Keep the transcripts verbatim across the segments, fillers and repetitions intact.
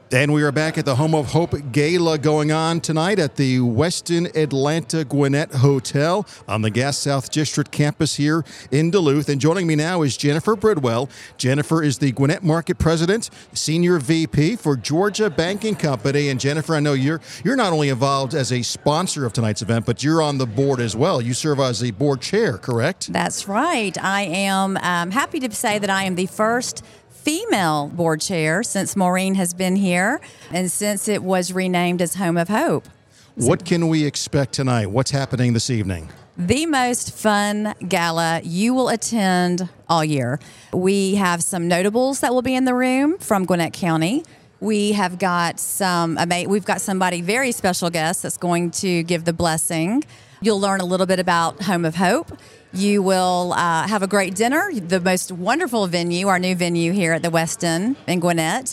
And we are back at the Home of Hope Gala going on tonight at the Westin Atlanta Gwinnett Hotel on the Gas South District campus here in Duluth. And joining me now is Jennifer Bridwell. Jennifer is the Gwinnett Market President, Senior V P for Georgia Banking Company. And Jennifer, I know you're you're not only involved as a sponsor of tonight's event, but you're on the board as well. You serve as the board chair, correct? That's right. I am um, happy to say that I am the first female board chair since Maureen has been here and since it was renamed as Home of Hope. What can we expect tonight? What's happening this evening? The most fun gala you will attend all year. We have some notables that will be in the room from Gwinnett County. We have got some, we've got somebody very special guest that's going to give the blessing. You'll learn a little bit about Home of Hope. You will uh, have a great dinner, the most wonderful venue, our new venue here at the Westin in Gwinnett,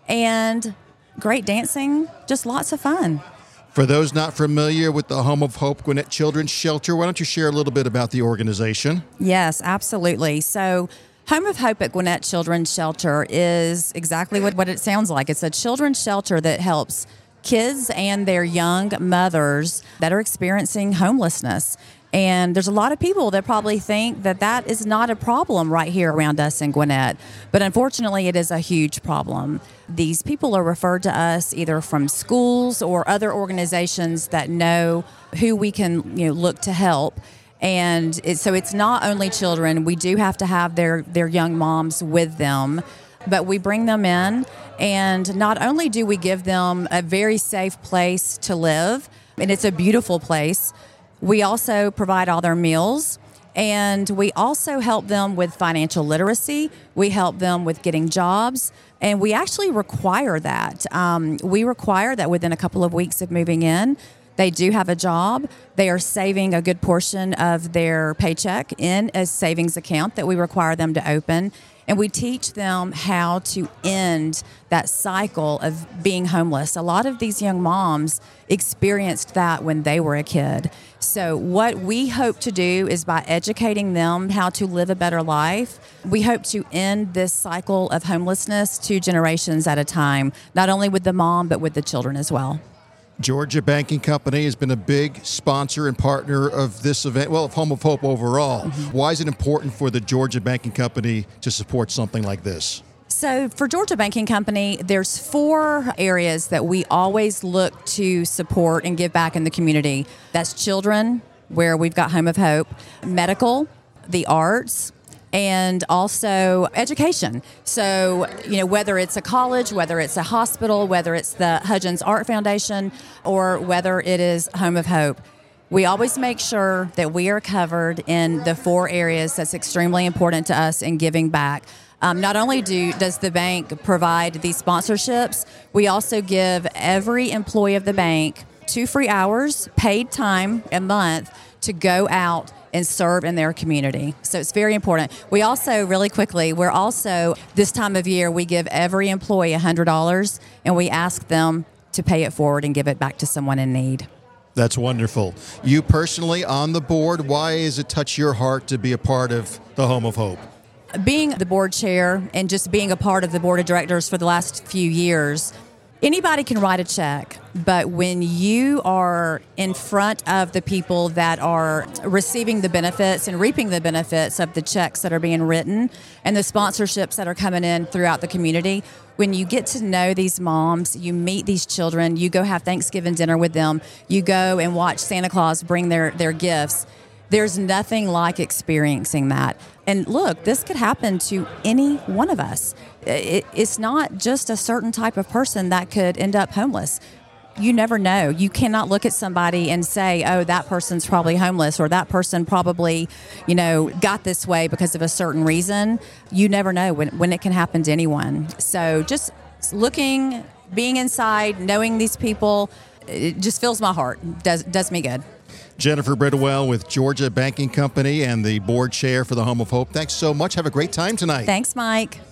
and great dancing, just lots of fun. For those not familiar with the Home of Hope Gwinnett Children's Shelter, why don't you share a little bit about the organization? Yes, absolutely. So Home of Hope at Gwinnett Children's Shelter is exactly what, what it sounds like. It's a children's shelter that helps kids and their young mothers that are experiencing homelessness. And there's a lot of people that probably think that that is not a problem right here around us in Gwinnett. But unfortunately, it is a huge problem. These people are referred to us either from schools or other organizations that know who we can, you know, look to help. And it, so it's not only children. We do have to have their, their young moms with them. But we bring them in, and not only do we give them a very safe place to live, and it's a beautiful place, we also provide all their meals, and we also help them with financial literacy. We help them with getting jobs, and we actually require that. Um, we require that within a couple of weeks of moving in, they do have a job. They are saving a good portion of their paycheck in a savings account that we require them to open. And we teach them how to end that cycle of being homeless. A lot of these young moms experienced that when they were a kid. So what we hope to do is by educating them how to live a better life, we hope to end this cycle of homelessness two generations at a time, not only with the mom, but with the children as well. Georgia Banking Company has been a big sponsor and partner of this event, well, of Home of Hope overall. Mm-hmm. Why is it important for the Georgia Banking Company to support something like this? So for Georgia Banking Company, there's four areas that we always look to support and give back in the community. That's children, where we've got Home of Hope, medical, the arts, and also education. So, you know, whether it's a college, whether it's a hospital, whether it's the Hudgens Art Foundation, or whether it is Home of Hope, we always make sure that we are covered in the four areas that's extremely important to us in giving back. Um, not only do does the bank provide these sponsorships, we also give every employee of the bank two free hours, paid time a month to go out and serve in their community. So it's very important. We also, really quickly, we're also, this time of year, we give every employee one hundred dollars, and we ask them to pay it forward and give it back to someone in need. That's wonderful. You personally on the board, why does it touch your heart to be a part of the Home of Hope? Being the board chair and just being a part of the board of directors for the last few years, anybody can write a check, but when you are in front of the people that are receiving the benefits and reaping the benefits of the checks that are being written and the sponsorships that are coming in throughout the community, when you get to know these moms, you meet these children, you go have Thanksgiving dinner with them, you go and watch Santa Claus bring their, their gifts, there's nothing like experiencing that. And look, this could happen to any one of us. It, it's not just a certain type of person that could end up homeless. You never know. You cannot look at somebody and say, oh, that person's probably homeless, or that person probably, you know, got this way because of a certain reason. You never know when, when it can happen to anyone. So just looking, being inside, knowing these people, it just fills my heart, does, does me good. Jennifer Bridwell with Georgia Banking Company and the board chair for the Home of Hope. Thanks so much. Have a great time tonight. Thanks, Mike.